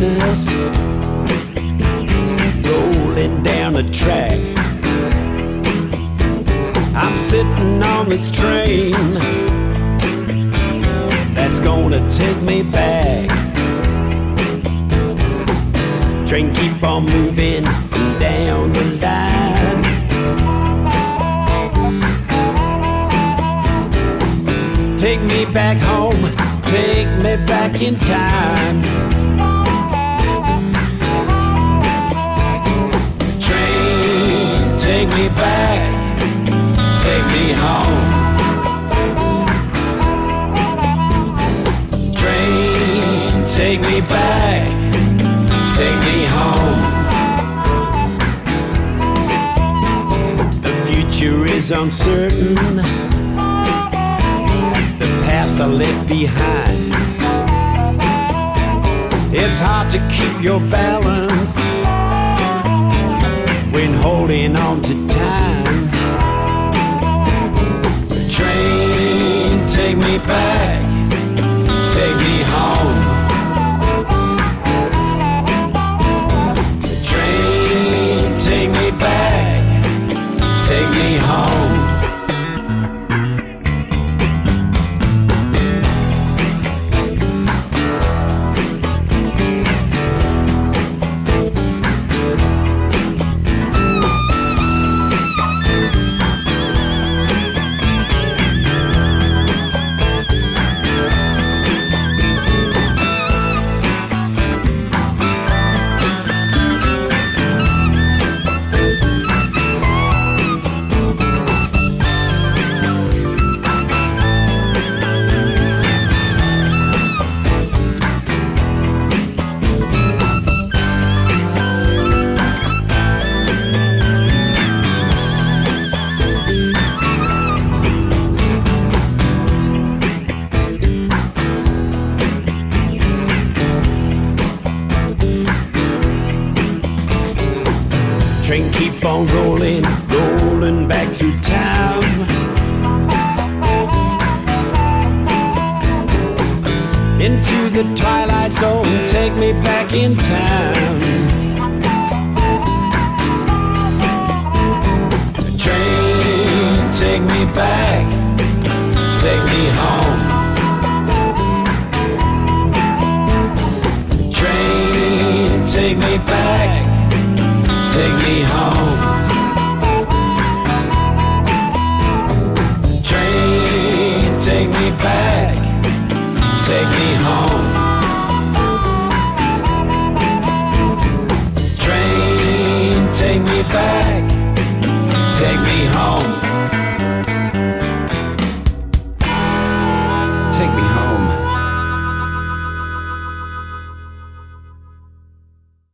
sadness rolling down the track. I'm sitting on this train that's gonna take me back. Train keep on moving down the line. Take me back home, take me back in time. Train, take me back, take me home. Train, take me back, take me home. The future is uncertain, the past I left behind. It's hard to keep your balance when holding on to time. Train, take me back, take me home. Train, take me back, take me home. Train keep on rolling, rolling back through town. Into the twilight zone, take me back in time. Train, take me back, take me home. Train, take me back, take me home. Train, take me back, take me home. Train, take me back, take me home.